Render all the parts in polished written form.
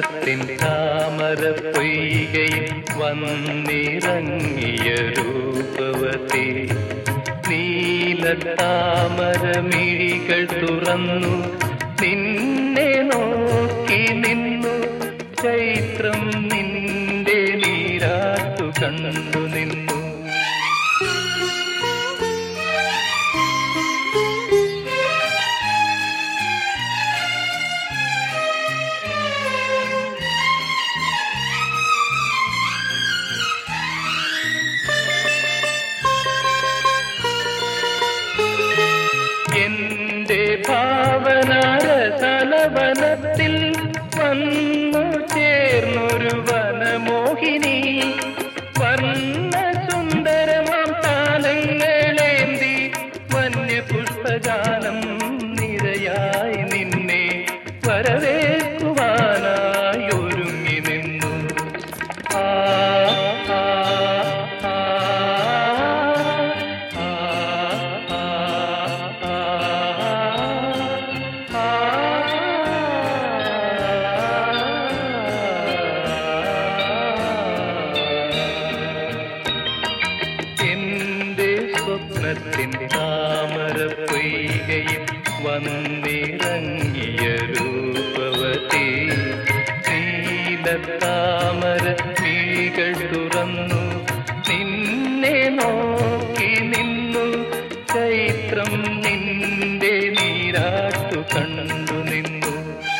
സ്വപ്നത്തിൻ താമര പൊയ്കയിൽ വന്നിറങ്ങിയ രൂപവതി നീലത്താമര മിഴികൾ തുറന്നു നിന്നെ നോക്കി നിന്നു ചൈത്രം നിന്റെ നീരാട്ടു കണ്ടു നിന്നു. എന്റെ ഭാവനാരസലവനത്തിൽ വന്നു ചേർന്നൊരു വനമോഹിനി വർണ്ണ സുന്ദരമാം താലങ്ങളേന്തി വന്യപുഷ്പഗാനം നിരയായി നിന്നെ വരവേൽക്കുവാനായി ഒരുങ്ങി നിന്നു. ആ സ്വപ്നത്തിൻ താമര പൊയ്കയിൽ വന്നിറങ്ങിയ രൂപവതി നീലത്താമര മിഴികൾ തുറന്നു നിന്നെ നോക്കി നിന്നു ചൈത്രം നിന്റെ നീരാട്ടു കണ്ടു നിന്നു.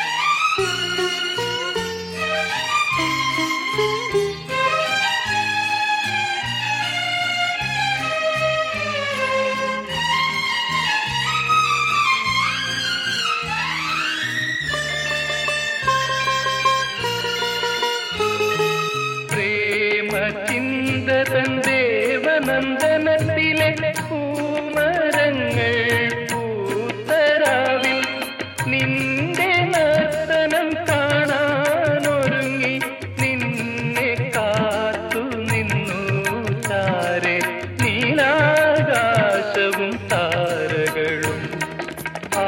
ചിന്തതൻ ദേവനന്ദനത്തിലെ പൂമരങ്ങൾ പൂത്തരാവിൽ നിന്റെ നർത്തനം കാണാനൊരുങ്ങി നിന്നെ കാത്തു നിന്നു ചാരെ നീലാകാശവും താരകളും. ആ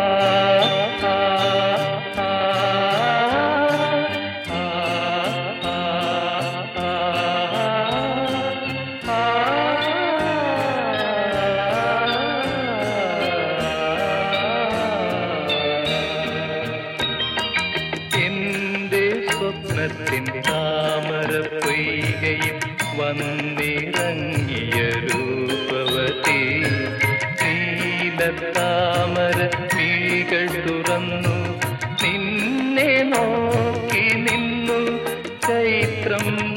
സ്വപ്നത്തിൻ താമര പൊയ്കയിൽ വന്നിറങ്ങിയ രൂപവതി നീലത്താമര മിഴികൾ തുറന്നു നിന്നെ നോക്കി നിന്നു ചൈത്രം